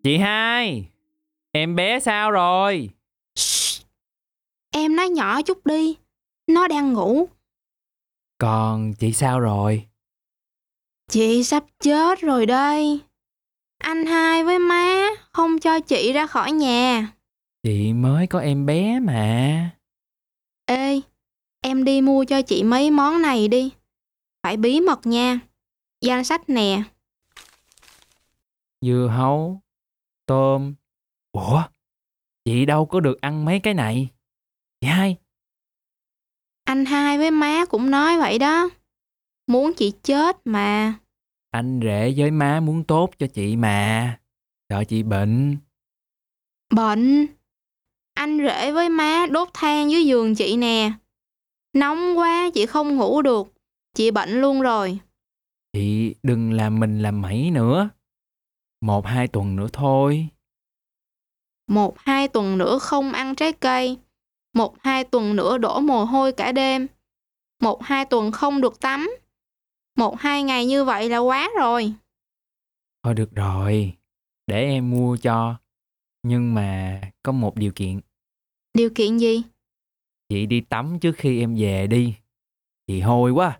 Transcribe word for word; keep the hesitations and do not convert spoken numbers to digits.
Chị hai, em bé sao rồi? Shh, em nói nhỏ chút đi, nó đang ngủ. Còn chị sao rồi? Chị sắp chết rồi đây. Anh hai với má không cho chị ra khỏi nhà. Chị mới có em bé mà. Ê, em đi mua cho chị mấy món này đi. Phải bí mật nha. Danh sách nè. Dưa hấu, tôm. Ủa, chị đâu có được ăn mấy cái này. Chị hai, Anh hai với má cũng nói vậy đó. Muốn chị chết mà. anh rể với má muốn tốt cho chị mà. Sợ chị bệnh. Bệnh. Anh rể với má đốt than dưới giường chị nè. Nóng quá chị không ngủ được. Chị bệnh luôn rồi. Chị đừng làm mình làm mẩy nữa. Một hai tuần nữa thôi. Một hai tuần nữa không ăn trái cây. Một hai tuần nữa đổ mồ hôi cả đêm. Một hai tuần không được tắm. Một hai ngày như vậy là quá rồi. Thôi được rồi, để em mua cho. Nhưng mà có một điều kiện. Điều kiện gì? Chị đi tắm trước khi em về đi. Chị hôi quá.